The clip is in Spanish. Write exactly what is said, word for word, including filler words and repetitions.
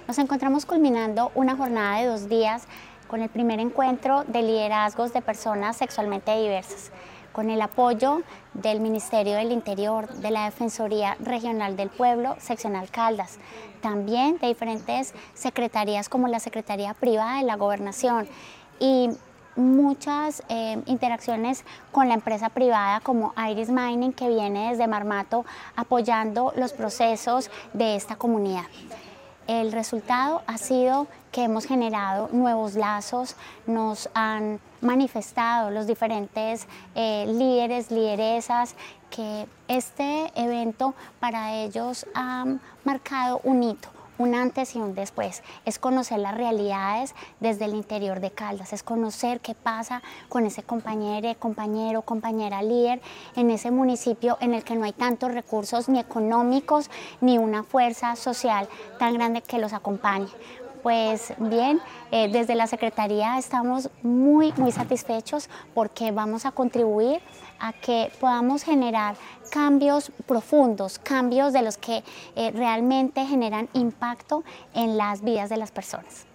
Nos encontramos culminando una jornada de dos días con el primer encuentro de liderazgos de personas sexualmente diversas, con el apoyo del Ministerio del Interior, de la Defensoría Regional del Pueblo, Seccional Caldas, también de diferentes secretarías como la Secretaría Privada de la Gobernación y muchas eh, interacciones con la empresa privada como Iris Mining, que viene desde Marmato apoyando los procesos de esta comunidad. El resultado ha sido que hemos generado nuevos lazos, nos han manifestado los diferentes eh, líderes, lideresas, que este evento para ellos ha marcado un hito, un antes y un después. Es conocer las realidades desde el interior de Caldas, es conocer qué pasa con ese compañero, compañero, compañera líder en ese municipio en el que no hay tantos recursos ni económicos ni una fuerza social tan grande que los acompañe. Pues bien, eh, desde la Secretaría estamos muy, muy satisfechos porque vamos a contribuir a que podamos generar cambios profundos, cambios de los que eh, realmente generan impacto en las vidas de las personas.